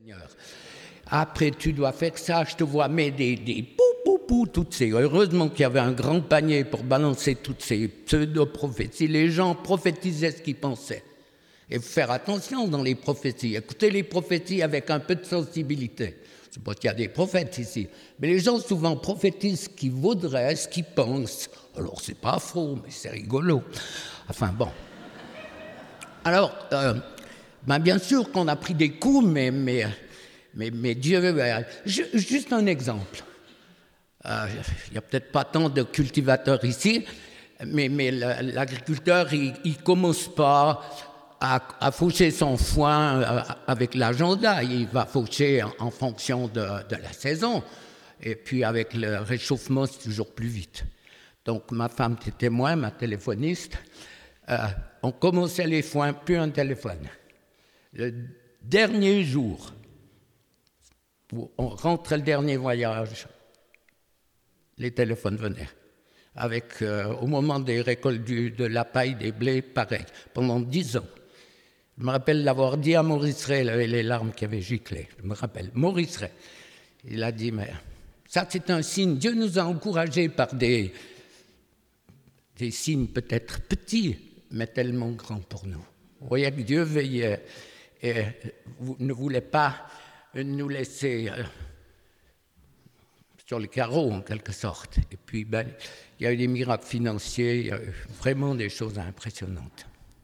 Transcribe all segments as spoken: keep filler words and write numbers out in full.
Seigneur. Après, tu dois faire ça, je te vois mettre des, des pou, pou, pou, toutes ces... Heureusement qu'il y avait un grand panier pour balancer toutes ces pseudo-prophéties. Les gens prophétisaient ce qu'ils pensaient. Et faire attention dans les prophéties. Écoutez les prophéties avec un peu de sensibilité. Je sais pas qu'il y a des prophètes ici. Mais les gens souvent prophétisent ce qu'ils voudraient, ce qu'ils pensent. Alors, c'est pas faux, mais c'est rigolo. Enfin, bon. Alors... Euh, Ben bien sûr qu'on a pris des coups, mais, mais, mais, mais Dieu... Euh, juste un exemple. Euh, il n'y a peut-être pas tant de cultivateurs ici, mais, mais l'agriculteur, il ne commence pas à, à faucher son foin avec l'agenda. Il va faucher en, en fonction de, de la saison. Et puis avec le réchauffement, c'est toujours plus vite. Donc ma femme était témoin, ma téléphoniste. Euh, on commençait les foins, plus un téléphone. Le dernier jour, où on rentrait le dernier voyage, les téléphones venaient. Avec, euh, au moment des récoltes du, de la paille, des blés, pareil, pendant dix ans. Je me rappelle l'avoir dit à Maurice Ray, il avait les larmes qui avaient giclé. Je me rappelle, Maurice Ray. Il a dit, mais ça c'est un signe. Dieu nous a encouragés par des, des signes peut-être petits, mais tellement grands pour nous. Vous voyez que Dieu veillait et ne voulait pas nous laisser euh, sur le carreau, en quelque sorte. Et puis, ben, il y a eu des miracles financiers, il y a eu vraiment des choses impressionnantes.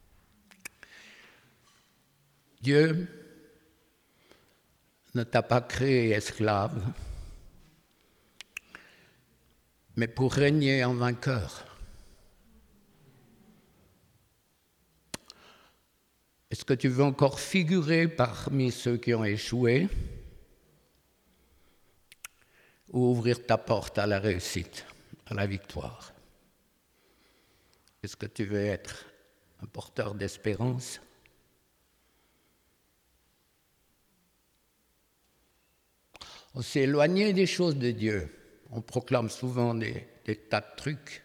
Dieu ne t'a pas créé esclave, mais pour régner en vainqueur. Est-ce que tu veux encore figurer parmi ceux qui ont échoué ou ouvrir ta porte à la réussite, à la victoire? Est-ce que tu veux être un porteur d'espérance? On s'est éloigné des choses de Dieu. On proclame souvent des, des tas de trucs.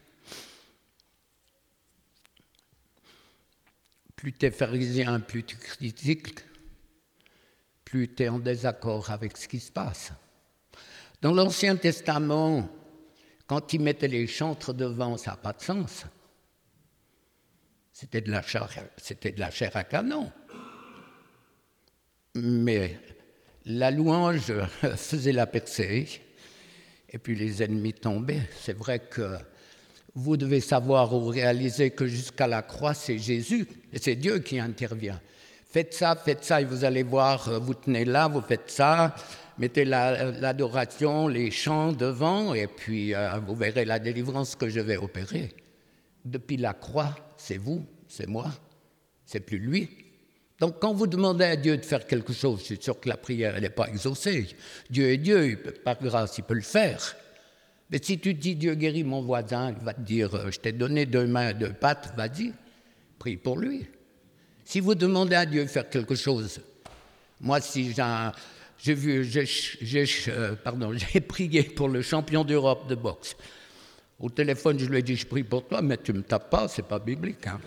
Plus tu es pharisien, plus tu critiques, plus tu es en désaccord avec ce qui se passe. Dans l'Ancien Testament, quand ils mettaient les chantres devant, ça n'a pas de sens. C'était de la chair, c'était de la chair à canon. Mais la louange faisait la percée, et puis les ennemis tombaient. C'est vrai que vous devez savoir ou réaliser que jusqu'à la croix, c'est Jésus, et c'est Dieu qui intervient. Faites ça, faites ça, et vous allez voir, vous tenez là, vous faites ça, mettez la, l'adoration, les chants devant, et puis euh, vous verrez la délivrance que je vais opérer. Depuis la croix, c'est vous, c'est moi, c'est plus lui. Donc quand vous demandez à Dieu de faire quelque chose, je suis sûr que la prière n'est pas exaucée. Dieu est Dieu, il peut, par grâce, il peut le faire. Mais si tu dis, Dieu guérit mon voisin, il va te dire, je t'ai donné deux mains, deux pattes, vas-y, prie pour lui. Si vous demandez à Dieu de faire quelque chose, moi, si j'ai, un, j'ai vu, j'ai, j'ai, euh, pardon, j'ai prié pour le champion d'Europe de boxe. Au téléphone, je lui ai dit, je prie pour toi, mais tu ne me tapes pas, c'est pas biblique. Hein.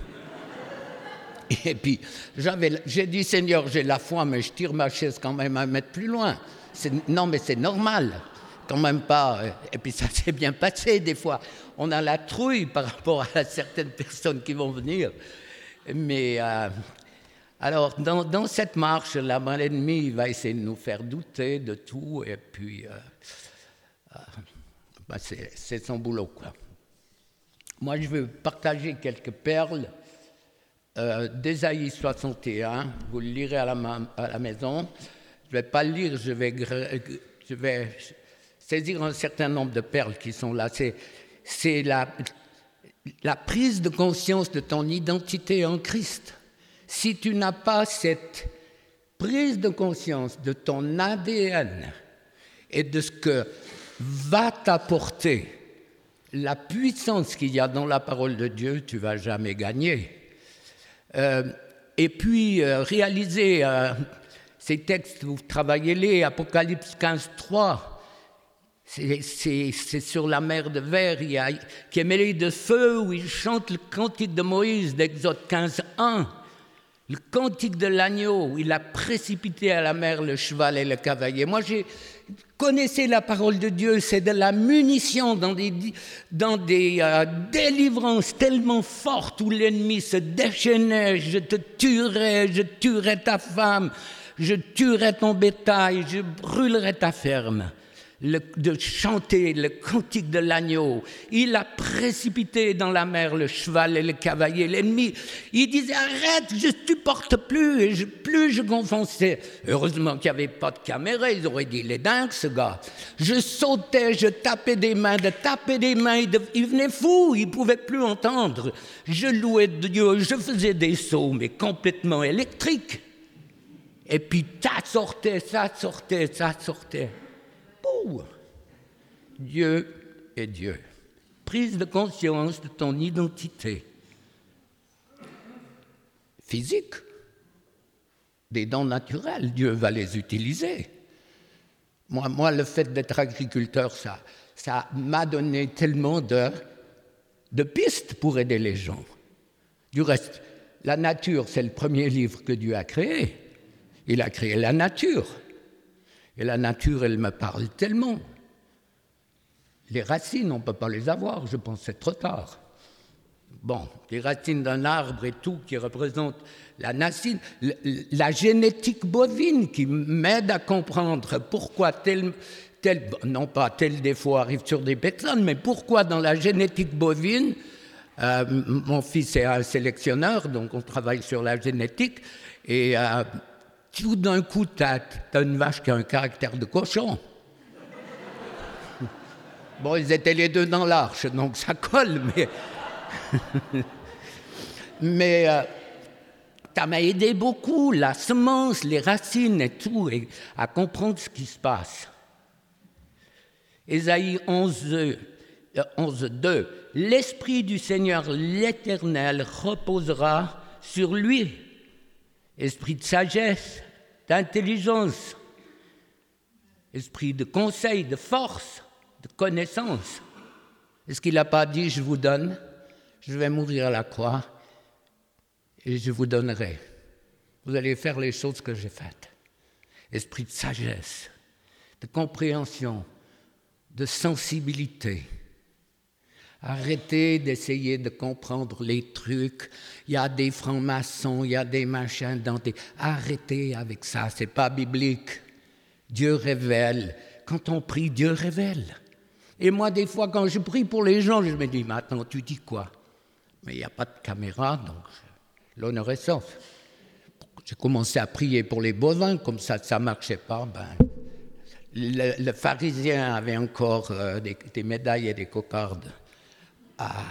Et puis, j'avais, j'ai dit, Seigneur, j'ai la foi, mais je tire ma chaise quand même un mètre plus loin. C'est, non, mais c'est normal. Quand même pas, et puis ça s'est bien passé des fois. On a la trouille par rapport à certaines personnes qui vont venir. Mais euh, alors, dans, dans cette marche, là, l'ennemi va essayer de nous faire douter de tout, et puis euh, euh, ben c'est, c'est son boulot, quoi. Moi, je veux partager quelques perles euh, d'Ésaïe soixante et un. Vous le lirez à la, ma- à la maison. Je ne vais pas le lire, je vais... Je vais saisir un certain nombre de perles qui sont là. C'est, c'est la, la prise de conscience de ton identité en Christ. Si tu n'as pas cette prise de conscience de ton A D N et de ce que va t'apporter la puissance qu'il y a dans la parole de Dieu, tu ne vas jamais gagner. Euh, et puis, euh, réaliser euh, ces textes, vous travaillez-les, Apocalypse quinze, trois, C'est, c'est, c'est sur la mer de verre, il y a, qui est mêlée de feu, où il chante le cantique de Moïse d'Exode quinze, un. Le cantique de l'agneau, où il a précipité à la mer le cheval et le cavalier. Moi, j'ai connaissez la parole de Dieu, c'est de la munition dans des, dans des euh, délivrances tellement fortes où l'ennemi se déchaînait. Je te tuerai, je tuerai ta femme, je tuerai ton bétail, je brûlerai ta ferme. Le, de chanter le cantique de l'agneau. Il a précipité dans la mer le cheval et le cavalier. L'ennemi, il disait arrête, je ne supporte plus. Et je, plus je gonflançais. Heureusement qu'il n'y avait pas de caméra, ils auraient dit il est dingue ce gars. Je sautais, je tapais des mains, de taper des mains, il, de, il venait fou, il ne pouvait plus entendre. Je louais Dieu, je faisais des sauts, mais complètement électriques. Et puis ça sortait, ça sortait, ça sortait. Oh, Dieu est Dieu. Prise de conscience de ton identité physique, des dons naturels, Dieu va les utiliser. Moi, moi le fait d'être agriculteur, ça, ça m'a donné tellement de, de pistes pour aider les gens. Du reste, la nature, c'est le premier livre que Dieu a créé. Il a créé la nature. Et la nature, elle me parle tellement. Les racines, on ne peut pas les avoir, je pense que c'est trop tard. Bon, les racines d'un arbre et tout qui représentent la nacine, la génétique bovine qui m'aide à comprendre pourquoi tel, tel, non pas tel défaut arrive sur des personnes, mais pourquoi dans la génétique bovine, euh, mon fils est un sélectionneur, donc on travaille sur la génétique, et euh, tout d'un coup, tu as une vache qui a un caractère de cochon. Bon, ils étaient les deux dans l'arche, donc ça colle, mais... mais euh, ça m'a aidé beaucoup, la semence, les racines et tout, et à comprendre ce qui se passe. Ésaïe onze, deux. L'Esprit du Seigneur l'Éternel reposera sur lui. Esprit de sagesse, d'intelligence, esprit de conseil, de force, de connaissance. Est-ce qu'il n'a pas dit, je vous donne, je vais mourir à la croix et je vous donnerai. Vous allez faire les choses que j'ai faites. Esprit de sagesse, de compréhension, de sensibilité. Arrêtez d'essayer de comprendre les trucs. Il y a des francs-maçons, il y a des machins dans des... Arrêtez avec ça, c'est pas biblique. Dieu révèle. Quand on prie, Dieu révèle. Et moi, des fois, quand je prie pour les gens, je me dis, mais attends, tu dis quoi? Mais il n'y a pas de caméra, donc l'honneur est sauf. J'ai commencé à prier pour les bovins, comme ça, ça ne marchait pas. Ben, le, le pharisien avait encore euh, des, des médailles et des cocardes. Ah.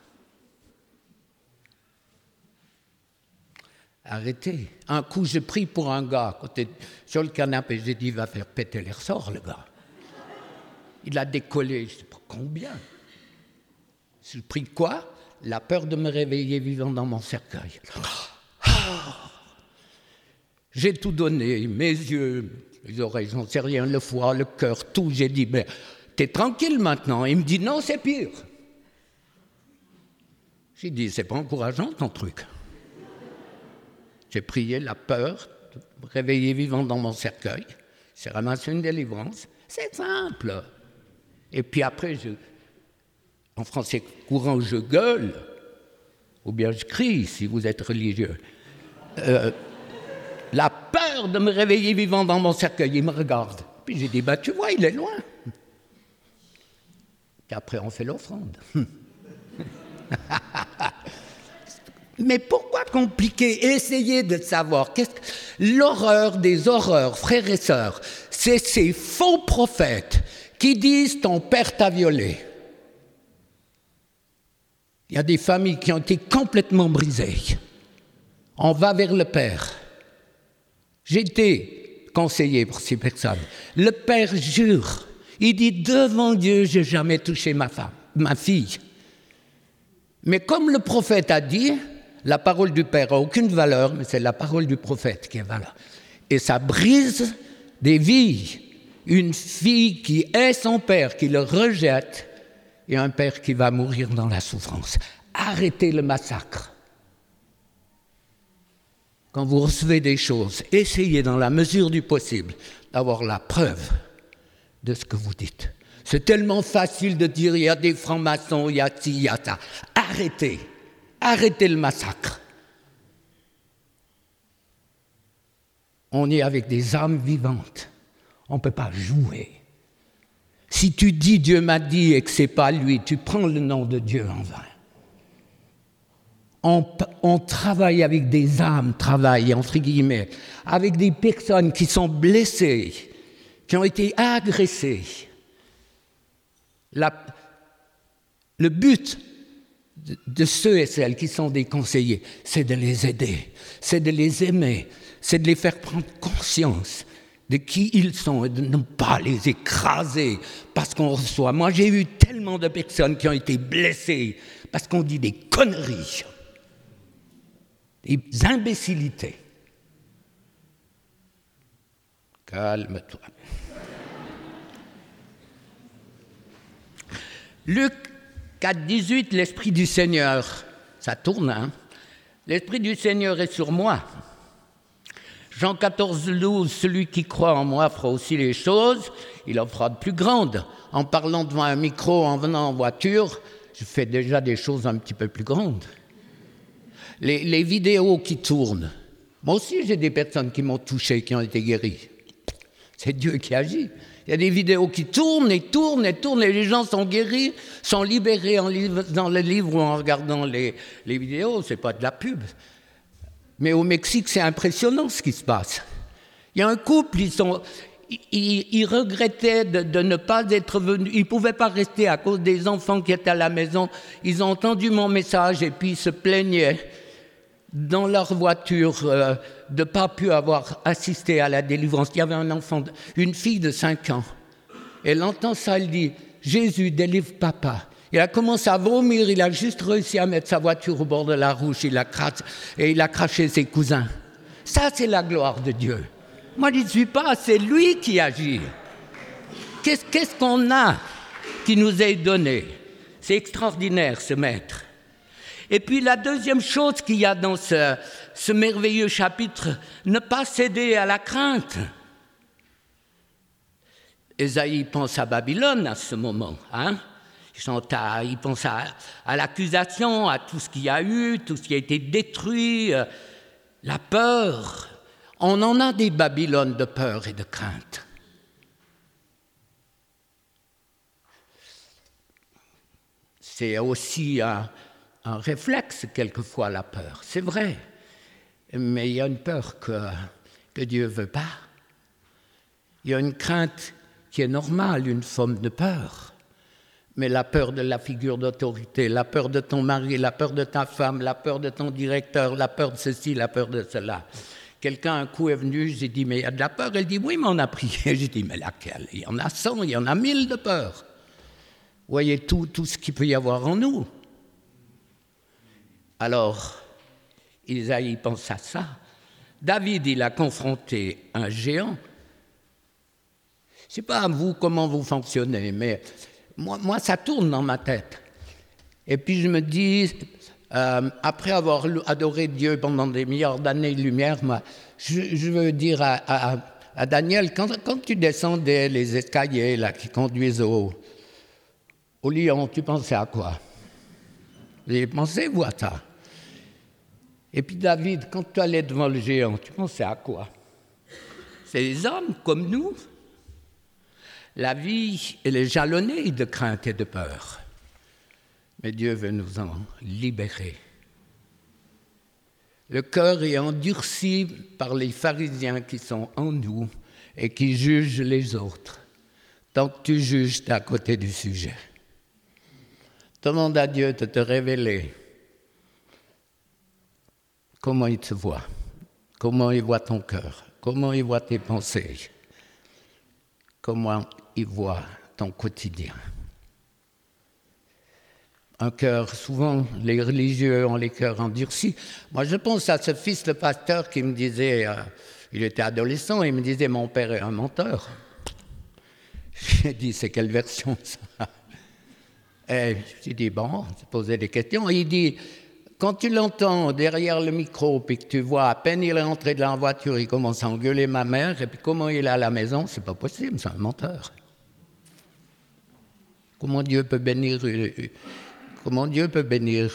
Arrêtez. Un coup, je prie pour un gars, côté, sur le canapé, j'ai dit, il va faire péter les ressorts, le gars. Il a décollé, je ne sais pas combien. Je prie quoi? La peur de me réveiller vivant dans mon cercueil. Ah. J'ai tout donné, mes yeux, les oreilles, j'en sais rien, le foie, le cœur, tout. J'ai dit, mais t'es tranquille maintenant. Il me dit, non, c'est pire. J'ai dit, c'est pas encourageant ton truc. J'ai prié la peur de me réveiller vivant dans mon cercueil. J'ai ramassé une délivrance. C'est simple. Et puis après, je, en français courant, je gueule, ou bien je crie si vous êtes religieux. Euh, la peur de me réveiller vivant dans mon cercueil, il me regarde. Puis j'ai dit, bah, tu vois, il est loin. Et après, on fait l'offrande. Mais pourquoi compliquer? Essayez de savoir. Qu'est-ce que... L'horreur des horreurs, frères et sœurs, c'est ces faux prophètes qui disent ton père t'a violé. Il y a des familles qui ont été complètement brisées. On va vers le père. J'ai été conseiller pour ces personnes. Le père jure. Il dit devant Dieu, je n'ai jamais touché ma femme, ma fille. Mais comme le prophète a dit, la parole du Père n'a aucune valeur, mais c'est la parole du prophète qui est valeur. Et ça brise des vies. Une fille qui est son père, qui le rejette, et un père qui va mourir dans la souffrance. Arrêtez le massacre. quand vous recevez des choses, essayez dans la mesure du possible d'avoir la preuve de ce que vous dites. C'est tellement facile de dire il y a des francs-maçons, il y a ci, il y a ça. Arrêtez, arrêtez le massacre. On est avec des âmes vivantes. On ne peut pas jouer. Si tu dis Dieu m'a dit et que ce n'est pas lui, tu prends le nom de Dieu en vain. On, on travaille avec des âmes, travaille entre guillemets, avec des personnes qui sont blessées, qui ont été agressées. La, le but de, de ceux et celles qui sont des conseillers, c'est de les aider, c'est de les aimer, c'est de les faire prendre conscience de qui ils sont et de ne pas les écraser parce qu'on reçoit. Moi, j'ai eu tellement de personnes qui ont été blessées parce qu'on dit des conneries, des imbécilités. Calme-toi. Luc quatre, dix-huit, l'Esprit du Seigneur, ça tourne, hein? L'Esprit du Seigneur est sur moi. Jean quatorze, douze, celui qui croit en moi fera aussi les choses, il en fera de plus grandes. En parlant devant un micro, en venant en voiture, je fais déjà des choses un petit peu plus grandes. Les, les vidéos qui tournent, moi aussi j'ai des personnes qui m'ont touché, qui ont été guéries. C'est Dieu qui agit. Il y a des vidéos qui tournent et tournent et tournent et les gens sont guéris, sont libérés en li- dans le livre ou en regardant les, les vidéos. Ce n'est pas de la pub. Mais au Mexique, c'est impressionnant ce qui se passe. Il y a un couple, ils, sont, ils, ils regrettaient de, de ne pas être venus. Ils ne pouvaient pas rester à cause des enfants qui étaient à la maison. Ils ont entendu mon message et puis ils se plaignaient dans leur voiture euh, de ne pas pu avoir assisté à la délivrance. Il y avait un enfant, une fille de cinq ans. Elle entend ça, elle dit « Jésus, délivre papa ». Il a commencé à vomir, il a juste réussi à mettre sa voiture au bord de la route, il a craché, et il a craché ses cousins. Ça, c'est la gloire de Dieu. Moi, je ne suis pas, c'est lui qui agit. Qu'est-ce, qu'est-ce qu'on a qui nous est donné? C'est extraordinaire, ce maître. Et puis la deuxième chose qu'il y a dans ce, ce merveilleux chapitre, ne pas céder à la crainte. Ésaïe pense à Babylone à ce moment, hein? À, il pense à, à l'accusation, à tout ce qu'il y a eu, tout ce qui a été détruit, euh, la peur. On en a des Babylones de peur et de crainte. C'est aussi un, un réflexe quelquefois, la peur, c'est vrai. Mais il y a une peur que, que Dieu ne veut pas. Il y a une crainte qui est normale, une forme de peur. Mais la peur de la figure d'autorité, la peur de ton mari, la peur de ta femme, la peur de ton directeur, la peur de ceci, la peur de cela. Quelqu'un un coup est venu, j'ai dit, mais il y a de la peur. Elle dit, oui, mais on a prié. J'ai dit, mais laquelle? Il y en a cent, il y en a mille de peur. Vous voyez tout, tout ce qu'il peut y avoir en nous. Alors, Isaïe pense à ça. David, il a confronté un géant. Je ne sais pas à vous comment vous fonctionnez, mais moi, moi, ça tourne dans ma tête. Et puis je me dis, euh, après avoir adoré Dieu pendant des milliards d'années-lumière, moi, je, je veux dire à, à, à Daniel, quand, quand tu descendais les escaliers là, qui conduisent au, au lion, tu pensais à quoi? Vous avez pensé, vous, à ça? Et puis David, quand tu allais devant le géant, tu pensais à quoi? C'est des hommes comme nous. La vie, elle est jalonnée de crainte et de peur. Mais Dieu veut nous en libérer. Le cœur est endurci par les pharisiens qui sont en nous et qui jugent les autres. Tant que tu juges, tu es à côté du sujet. Demande à Dieu de te révéler comment il te voit, comment il voit ton cœur, comment il voit tes pensées, comment il voit ton quotidien. Un cœur, souvent, les religieux ont les cœurs endurcis. Moi, je pense à ce fils de pasteur qui me disait, euh, il était adolescent, et il me disait, mon père est un menteur. J'ai dit, c'est quelle version ça? Et j'ai dit, bon, j'ai posé des questions. Et il dit, quand tu l'entends derrière le micro, puis que tu vois, à peine il est entré dans la voiture, il commence à engueuler ma mère, et puis comment il est à la maison, c'est pas possible, c'est un menteur. Comment Dieu peut bénir, comment Dieu peut bénir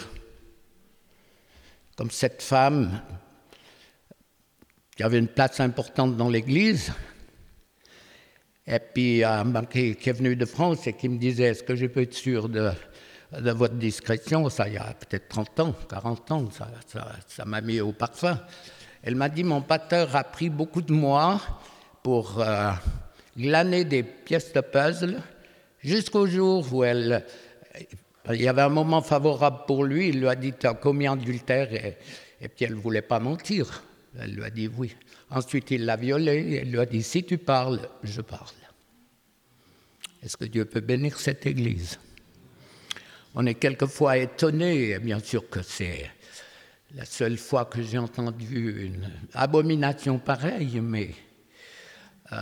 comme cette femme qui avait une place importante dans l'Église, et puis euh, qui, qui est venue de France et qui me disait, est-ce que je peux être sûr de, de votre discrétion? Ça, il y a peut-être trente ans, quarante ans, ça, ça, ça m'a mis au parfum. Elle m'a dit, mon pasteur a pris beaucoup de mois pour euh, glaner des pièces de puzzle, jusqu'au jour où elle, il y avait un moment favorable pour lui, il lui a dit, tu as commis adultère, et, et puis elle ne voulait pas mentir. Elle lui a dit oui. Ensuite, il l'a violée, et elle lui a dit, si tu parles, je parle. Est-ce que Dieu peut bénir cette Église? On est quelquefois étonné, bien sûr que c'est la seule fois que j'ai entendu une abomination pareille, mais euh,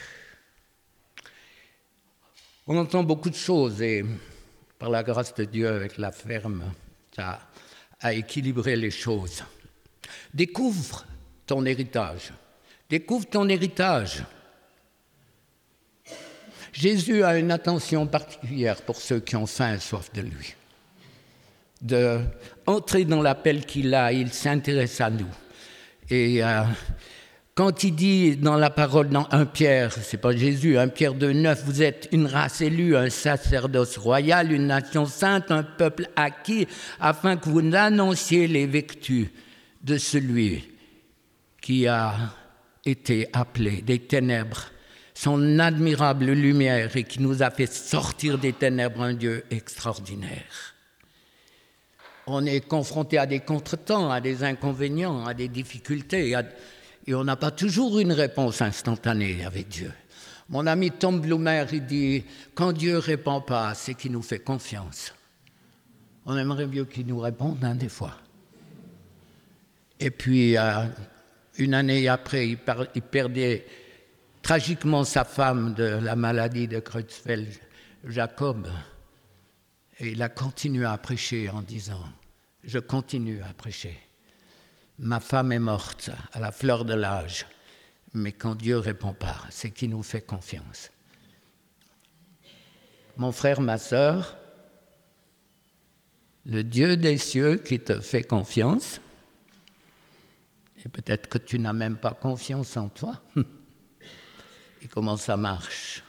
on entend beaucoup de choses et par la grâce de Dieu, avec la ferme, ça a équilibré les choses. Découvre ton héritage. Découvre ton héritage. Jésus a une attention particulière pour ceux qui ont faim et soif de lui. De entrer dans l'appel qu'il a, il s'intéresse à nous. Et euh, quand il dit dans la parole dans un Pierre, c'est pas Jésus, un Pierre deux neuf, vous êtes une race élue, un sacerdoce royal, une nation sainte, un peuple acquis, afin que vous annonciez les vertus de celui qui a été appelé des ténèbres, son admirable lumière, et qui nous a fait sortir des ténèbres un Dieu extraordinaire. On est confronté à des contretemps, à des inconvénients, à des difficultés, à... et on n'a pas toujours une réponse instantanée avec Dieu. Mon ami Tom Bloomer, il dit, quand Dieu ne répond pas, c'est qu'il nous fait confiance. On aimerait mieux qu'il nous réponde, hein, des fois. Et puis, euh, une année après, il, par... il perdait tragiquement sa femme de la maladie de Creutzfeldt, Jacob. Et il a continué à prêcher en disant, je continue à prêcher. Ma femme est morte à la fleur de l'âge, mais quand Dieu ne répond pas, c'est qu'il nous fait confiance. Mon frère, ma sœur, le Dieu des cieux qui te fait confiance, et peut-être que tu n'as même pas confiance en toi, et comment ça marche?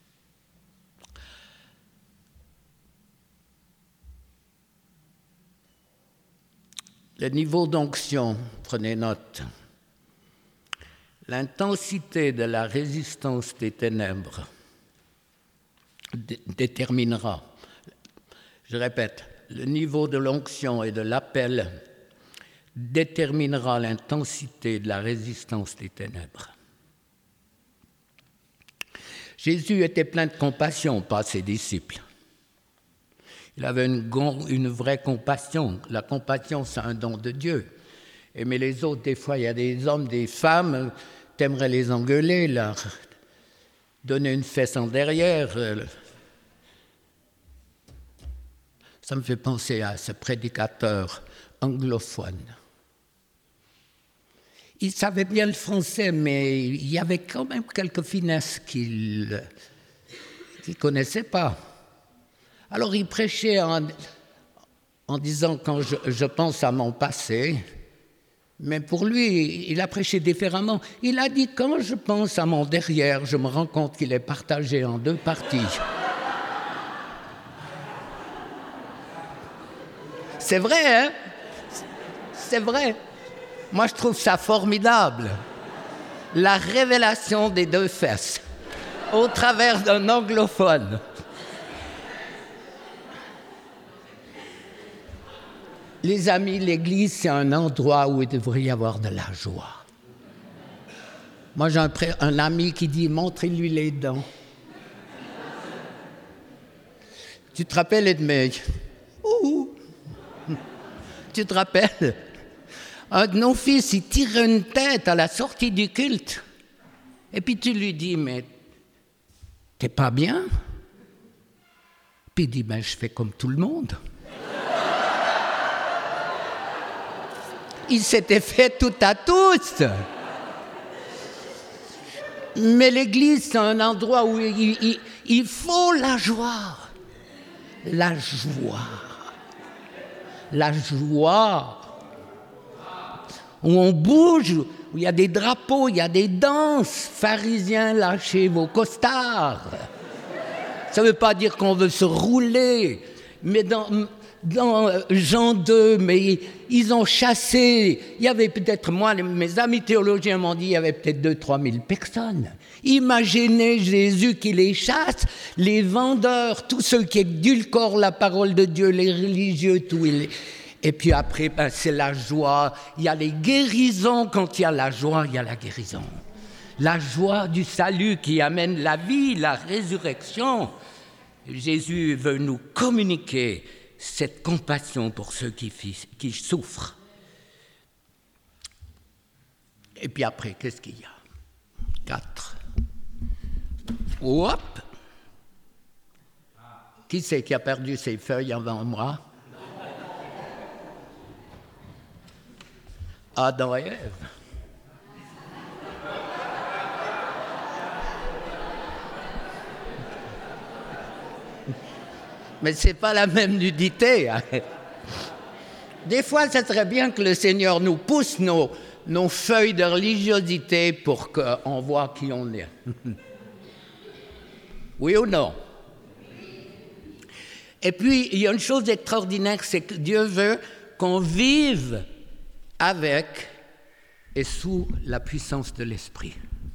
Le niveau d'onction, prenez note. L'intensité de la résistance des ténèbres dé- déterminera, je répète, le niveau de l'onction et de l'appel déterminera l'intensité de la résistance des ténèbres. Jésus était plein de compassion par ses disciples. Il avait une, une vraie compassion. La compassion, c'est un don de Dieu. Aimer les autres, des fois, il y a des hommes, des femmes, t'aimerais les engueuler, leur donner une fesse en derrière. Ça me fait penser à ce prédicateur anglophone. Il savait bien le français, mais il y avait quand même quelques finesses qu'il ne connaissait pas. Alors il prêchait en, en disant, quand je, je pense à mon passé, mais pour lui, il a prêché différemment. Il a dit, quand je pense à mon derrière, je me rends compte qu'il est partagé en deux parties. C'est vrai, hein? C'est vrai. Moi, je trouve ça formidable. La révélation des deux fesses au travers d'un anglophone. Les amis, l'Église, c'est un endroit où il devrait y avoir de la joie. Moi, j'ai un, pré- un ami qui dit, montrez-lui les dents. Tu te rappelles, Edmé? Ouh! Tu te rappelles? Un de nos fils, il tire une tête à la sortie du culte. Et puis tu lui dis, mais t'es pas bien? Puis il dit, ben je fais comme tout le monde. il s'était fait tout à tous. Mais l'église, c'est un endroit où il, il, il faut la joie. La joie. La joie. Où on bouge, où il y a des drapeaux, il y a des danses. Pharisiens, lâchez vos costards. Ça ne veut pas dire qu'on veut se rouler. Mais dans, dans Jean deux, mais ils ont chassé. Il y avait peut-être, moi, mes amis théologiens m'ont dit, il y avait peut-être deux, trois mille personnes. Imaginez Jésus qui les chasse, les vendeurs, tous ceux qui édulcorent la parole de Dieu, les religieux, tout. Les... Et puis après, ben, c'est la joie. Il y a les guérisons. Quand il y a la joie, il y a la guérison. La joie du salut qui amène la vie, la résurrection. Jésus veut nous communiquer cette compassion pour ceux qui, qui souffrent. Et puis après, qu'est-ce qu'il y a? Quatre. Hop! Qui c'est qui a perdu ses feuilles avant moi? Adam et Ève. Mais ce n'est pas la même nudité. Hein. Des fois, ce serait bien que le Seigneur nous pousse nos, nos feuilles de religiosité pour qu'on voit qui on est. Oui ou non? Et puis, il y a une chose extraordinaire, c'est que Dieu veut qu'on vive avec et sous la puissance de l'Esprit.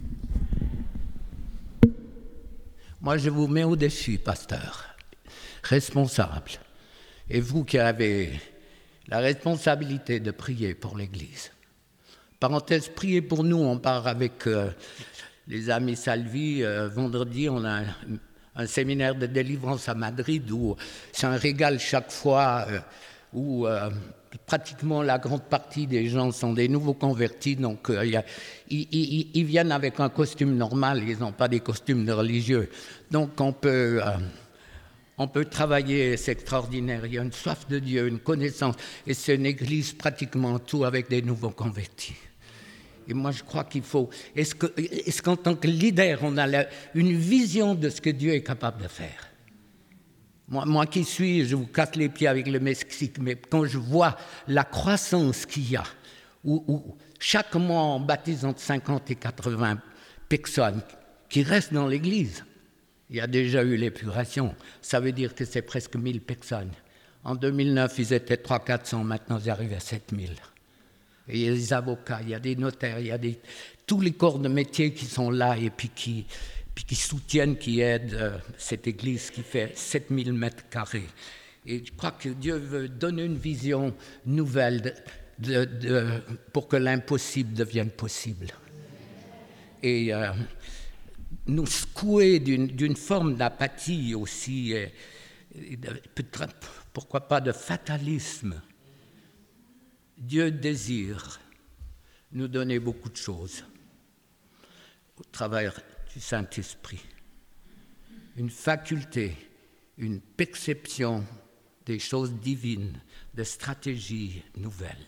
Moi, je vous mets au défi, pasteur, responsable. Et vous qui avez la responsabilité de prier pour l'Église. Parenthèse, priez pour nous. On part avec euh, les amis Salvi. Euh, vendredi, on a un, un séminaire de délivrance à Madrid où c'est un régal chaque fois, euh, où euh, pratiquement la grande partie des gens sont des nouveaux convertis. Donc, euh, y a, ils, ils, ils viennent avec un costume normal. Ils n'ont pas des costumes de religieux. Donc, on peut... Euh, On peut travailler, c'est extraordinaire. Il y a une soif de Dieu, une connaissance. Et c'est une église pratiquement tout avec des nouveaux convertis. Et moi, je crois qu'il faut... Est-ce, que, est-ce qu'en tant que leader, on a la, une vision de ce que Dieu est capable de faire? Moi, moi qui suis, je vous casse les pieds avec le Mexique, mais quand je vois la croissance qu'il y a, où, où chaque mois, on baptise entre cinquante et quatre-vingts personnes qui restent dans l'église. Il y a déjà eu l'épuration. Ça veut dire que c'est presque mille personnes. En deux mille neuf, ils étaient trois cents à quatre cents. Maintenant, ils arrivent à sept mille. Et il y a des avocats, il y a des notaires, il y a des, tous les corps de métier qui sont là et puis qui, puis qui soutiennent, qui aident euh, cette église qui fait sept mille mètres carrés. Et je crois que Dieu veut donner une vision nouvelle de, de, de, pour que l'impossible devienne possible. Et... Euh, nous secouer d'une, d'une forme d'apathie aussi, et, et de, pourquoi pas de fatalisme. Dieu désire nous donner beaucoup de choses au travers du Saint-Esprit. Une faculté, une perception des choses divines, de stratégies nouvelles.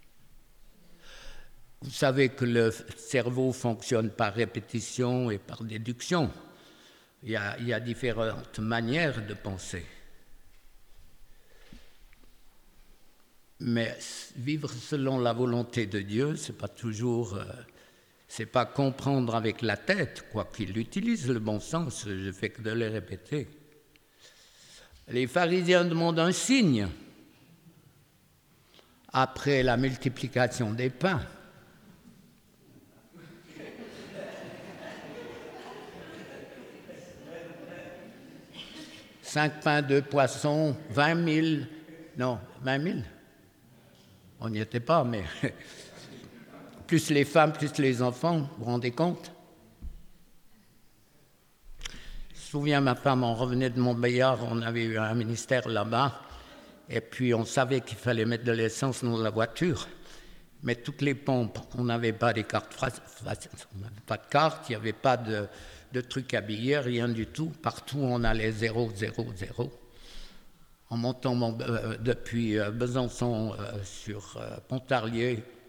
Vous savez que le cerveau fonctionne par répétition et par déduction. Il y a, il y a différentes manières de penser. Mais vivre selon la volonté de Dieu, c'est pas toujours, euh, c'est pas comprendre avec la tête, quoiqu'il utilise le bon sens, je fais que de le répéter. Les pharisiens demandent un signe après la multiplication des pains. Cinq pains, deux poissons, vingt mille, non, vingt mille. On n'y était pas, mais plus les femmes, plus les enfants, vous vous rendez compte? Je me souviens, ma femme, on revenait de Montbéliard, on avait eu un ministère là-bas, et puis on savait qu'il fallait mettre de l'essence dans la voiture, mais toutes les pompes, on n'avait pas des cartes, on n'avait pas de cartes, il n'y avait pas de... de trucs habillés, rien du tout. Partout, on allait zéro, zéro, zéro. En montant mon, euh, depuis euh, Besançon euh, sur euh, Pontarlier,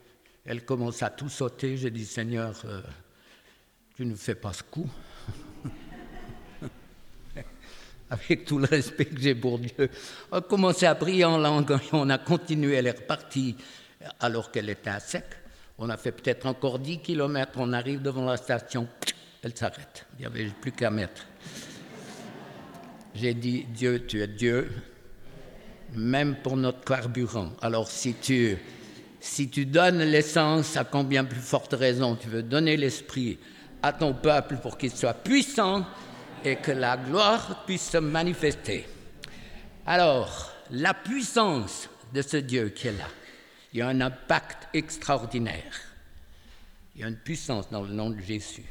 Elle commence à tout sauter. J'ai dit, Seigneur, euh, tu ne fais pas ce coup. Avec tout le respect que j'ai pour Dieu. On a commencé à prier en langue, et on a continué, elle est repartie alors qu'elle était à sec. On a fait peut-être encore dix kilomètres, on arrive devant la station, elle s'arrête. Il n'y avait plus qu'à mettre. J'ai dit, Dieu, tu es Dieu, même pour notre carburant. Alors si tu, si tu donnes l'essence, à combien plus forte raison tu veux donner l'esprit à ton peuple pour qu'il soit puissant et que la gloire puisse se manifester. Alors, la puissance de ce Dieu qui est là, il y a un impact extraordinaire. Il y a une puissance dans le nom de Jésus.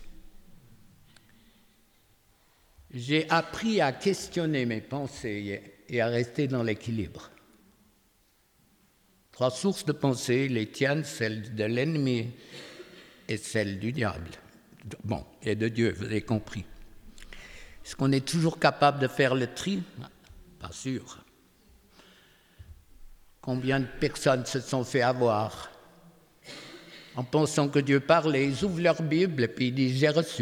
J'ai appris à questionner mes pensées et à rester dans l'équilibre. Trois sources de pensée, les tiennes, celles de l'ennemi et celles du diable. Bon, et de Dieu, vous avez compris. Est-ce qu'on est toujours capable de faire le tri? Pas sûr. Combien de personnes se sont fait avoir en pensant que Dieu parlait? Ils ouvrent leur Bible et puis ils disent « j'ai reçu ».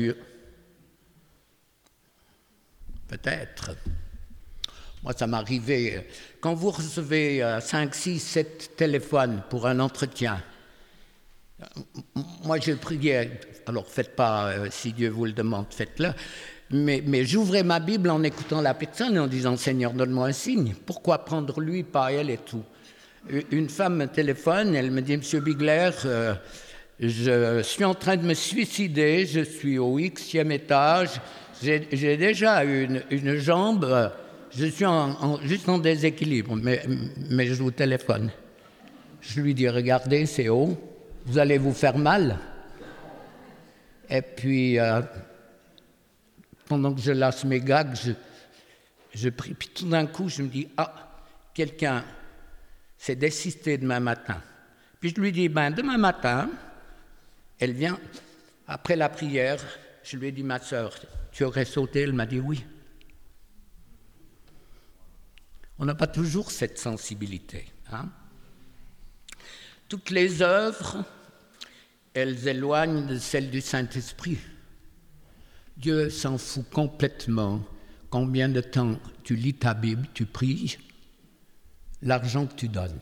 Peut-être. Moi, ça m'arrivait. Quand vous recevez cinq, six, sept téléphones pour un entretien, moi, je priais, alors faites pas, euh, si Dieu vous le demande, faites-le, mais, mais j'ouvrais ma Bible en écoutant la personne et en disant « Seigneur, donne-moi un signe. Pourquoi prendre lui, pas elle et tout ?» Une femme me téléphone, elle me dit « Monsieur Bigler, euh, je suis en train de me suicider, je suis au Xème étage, j'ai, j'ai déjà une, une jambe, je suis en, en, juste en déséquilibre, mais, mais je vous téléphone. » Je lui dis « Regardez, c'est haut, vous allez vous faire mal. » Et puis, euh, pendant que je lâche mes gags, je, je prie. Puis tout d'un coup, je me dis « Ah, quelqu'un s'est désisté demain matin. » Puis je lui dis « Ben, demain matin, elle vient, après la prière, je lui ai dit « Ma sœur, tu aurais sauté ?» Elle m'a dit « Oui. » On n'a pas toujours cette sensibilité. Hein? Toutes les œuvres, elles éloignent de celles du Saint-Esprit. Dieu s'en fout complètement combien de temps tu lis ta Bible, tu pries, l'argent que tu donnes.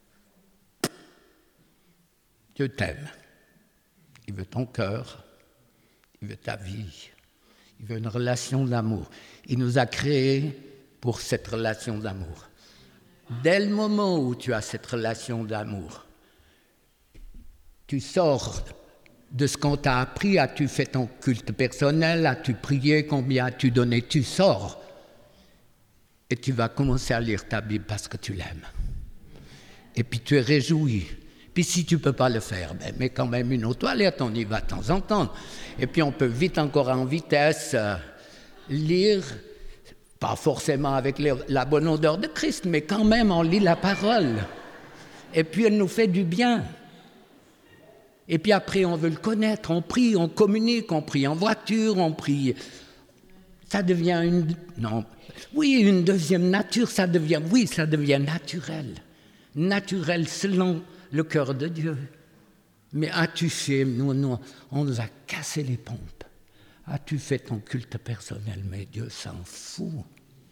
Dieu t'aime. Il veut ton cœur, il veut ta vie, il veut une relation d'amour. Il nous a créés pour cette relation d'amour. Dès le moment où tu as cette relation d'amour, tu sors de ce qu'on t'a appris, as-tu fait ton culte personnel, as-tu prié, combien as-tu donné, tu sors et tu vas commencer à lire ta Bible parce que tu l'aimes. Et puis tu es réjoui. Puis si tu ne peux pas le faire, ben, mets quand même une autre toilette, on y va de temps en temps. Et puis on peut vite encore en vitesse euh, lire, pas forcément avec les, la bonne odeur de Christ, mais quand même on lit la parole. Et puis elle nous fait du bien. Et puis après, on veut le connaître, on prie, on communique, on prie en voiture, on prie. Ça devient une... Non, oui, une deuxième nature, ça devient... Oui, ça devient naturel. Naturel selon le cœur de Dieu. Mais as-tu fait... Nous, nous, on nous a cassé les pompes. As-tu fait ton culte personnel? Mais Dieu s'en fout.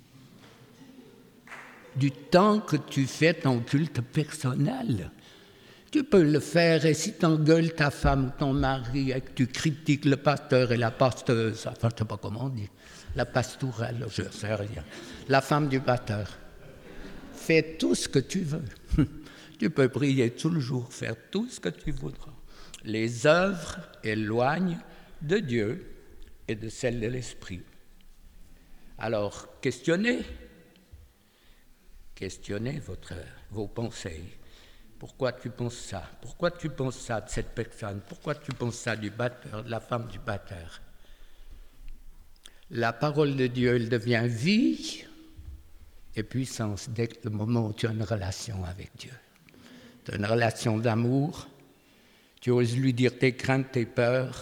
Du temps que tu fais ton culte personnel... Tu peux le faire et si tu engueules ta femme ou ton mari et que tu critiques le pasteur et la pasteuse, enfin je ne sais pas comment on dit, la pastourelle, je ne sais rien, la femme du pasteur, fais tout ce que tu veux. Tu peux prier tout le jour, faire tout ce que tu voudras. Les œuvres éloignent de Dieu et de celles de l'Esprit. Alors, questionnez, questionnez votre, vos pensées. Pourquoi tu penses ça? Pourquoi tu penses ça de cette personne? Pourquoi tu penses ça du batteur, de la femme du batteur? La parole de Dieu, elle devient vie et puissance dès le moment où tu as une relation avec Dieu. Tu as une relation d'amour, tu oses lui dire tes craintes, tes peurs.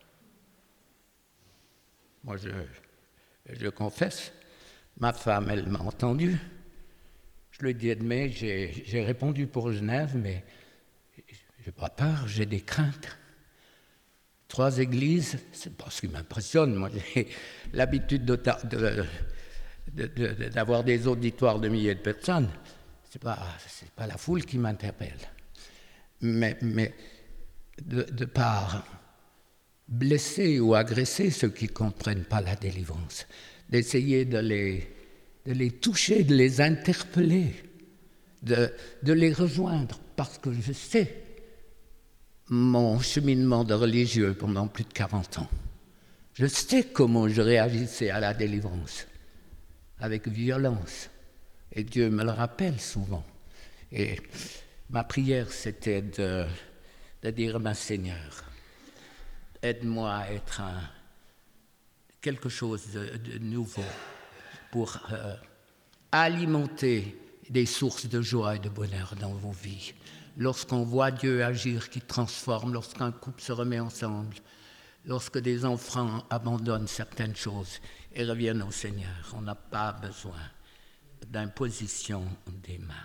Moi, je, je confesse, ma femme, elle m'a entendu. Je lui ai dit, mais j'ai, j'ai répondu pour Genève, mais n'ai pas peur, j'ai des craintes. Trois églises, c'est pas ce qui m'impressionne. Moi, j'ai l'habitude de, de, de, de, d'avoir des auditoires de milliers de personnes. Ce n'est pas, c'est pas la foule qui m'interpelle. Mais, mais de, de par blesser ou agresser ceux qui ne comprennent pas la délivrance, d'essayer de les, de les toucher, de les interpeller, de, de les rejoindre, parce que je sais mon cheminement de religieux pendant plus de quarante ans. Je sais comment je réagissais à la délivrance, avec violence, et Dieu me le rappelle souvent. Et ma prière, c'était de, de dire, ben, Seigneur, aide-moi à être un, quelque chose de, de nouveau pour euh, alimenter des sources de joie et de bonheur dans vos vies. Lorsqu'on voit Dieu agir, qui transforme, lorsqu'un couple se remet ensemble, lorsque des enfants abandonnent certaines choses et reviennent au Seigneur, on n'a pas besoin d'imposition des mains.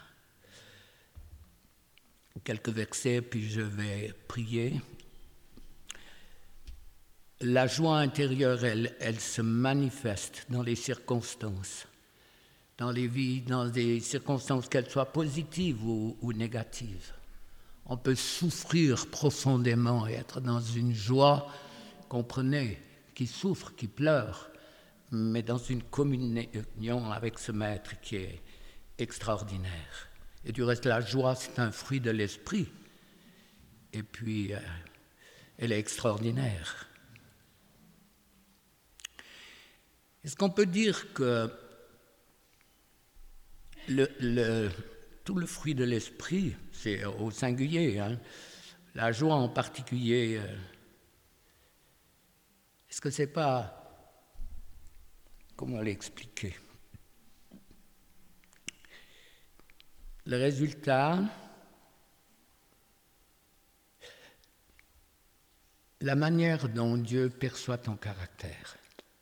Quelques versets, puis je vais prier. La joie intérieure, elle, elle se manifeste dans les circonstances, dans les vies, dans des circonstances, qu'elles soient positives ou, ou négatives. On peut souffrir profondément et être dans une joie, comprenez, qui souffre, qui pleure, mais dans une communion avec ce Maître qui est extraordinaire. Et du reste, la joie, c'est un fruit de l'esprit. Et puis, euh, elle est extraordinaire. Est-ce qu'on peut dire que le, le, tout le fruit de l'esprit, c'est au singulier, hein, la joie en particulier, euh, est-ce que c'est pas, comment l'expliquer? Le résultat, la manière dont Dieu perçoit ton caractère.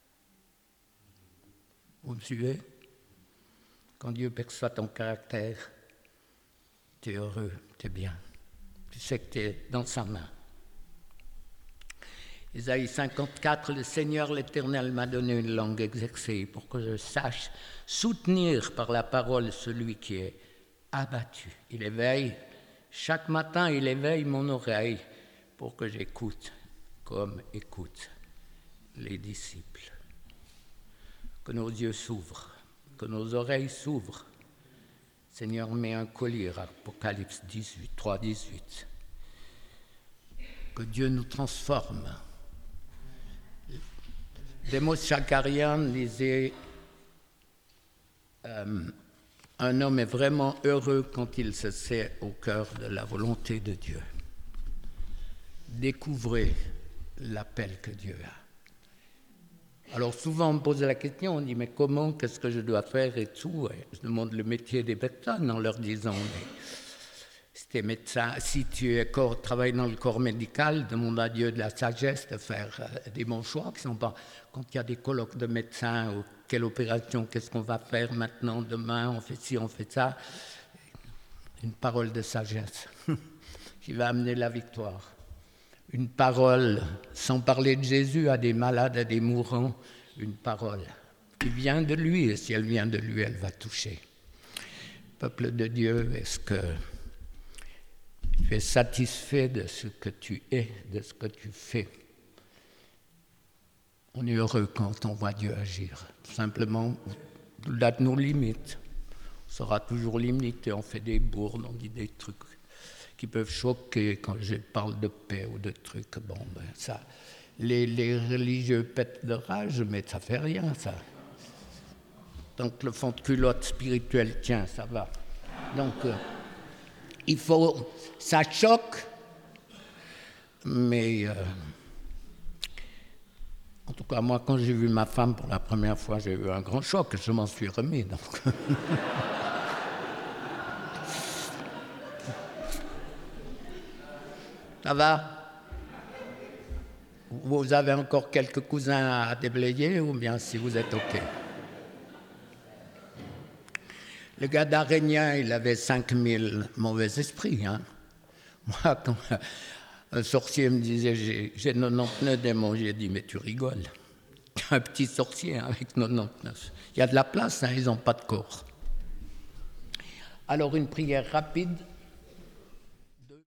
Vous me suivez? Quand Dieu perçoit ton caractère, tu es heureux, tu es bien. Tu sais que tu es dans sa main. Isaïe cinquante-quatre, le Seigneur l'Éternel m'a donné une langue exercée pour que je sache soutenir par la parole celui qui est abattu. Il éveille, chaque matin il éveille mon oreille pour que j'écoute comme écoutent les disciples. Que nos yeux s'ouvrent, que nos oreilles s'ouvrent. Seigneur, mets un collier, Apocalypse dix-huit, trois, dix-huit. Que Dieu nous transforme. Démos Shakarian disait euh, un homme est vraiment heureux quand il se sait au cœur de la volonté de Dieu. Découvrez l'appel que Dieu a. Alors souvent on me pose la question, on dit mais comment, qu'est-ce que je dois faire et tout. Et je demande le métier des personnes en leur disant mais si tu es médecin, si tu es corps, travailles dans le corps médical, demande à Dieu de la sagesse de faire euh, des bons choix qui sont pas quand il y a des colloques de médecins ou quelle opération, qu'est-ce qu'on va faire maintenant, demain, on fait ci, on fait ça. Une parole de sagesse qui va amener la victoire. Une parole, sans parler de Jésus, à des malades, à des mourants, une parole qui vient de lui, et si elle vient de lui, elle va toucher. Peuple de Dieu, est-ce que tu es satisfait de ce que tu es, de ce que tu fais? On est heureux quand on voit Dieu agir. Simplement, au-delà de nos limites, on sera toujours limité, on fait des bourdes, on dit des trucs qui peuvent choquer quand je parle de paix ou de trucs. Bon, ben ça, les, les religieux pètent de rage, mais ça fait rien, ça. Donc le fond de culotte spirituel tient, ça va. Donc euh, il faut, ça choque, mais euh, en tout cas moi quand j'ai vu ma femme pour la première fois, j'ai eu un grand choc, je m'en suis remis. Donc. Ça va? Vous avez encore quelques cousins à déblayer ou bien si vous êtes OK? Le Gadarénien, il avait cinq mille mauvais esprits. Hein? Moi, quand un sorcier me disait j'ai, j'ai quatre-vingt-dix-neuf démons, j'ai dit mais tu rigoles. Un petit sorcier hein, avec quatre-vingt-dix-neuf. Il y a de la place, hein, ils n'ont pas de corps. Alors une prière rapide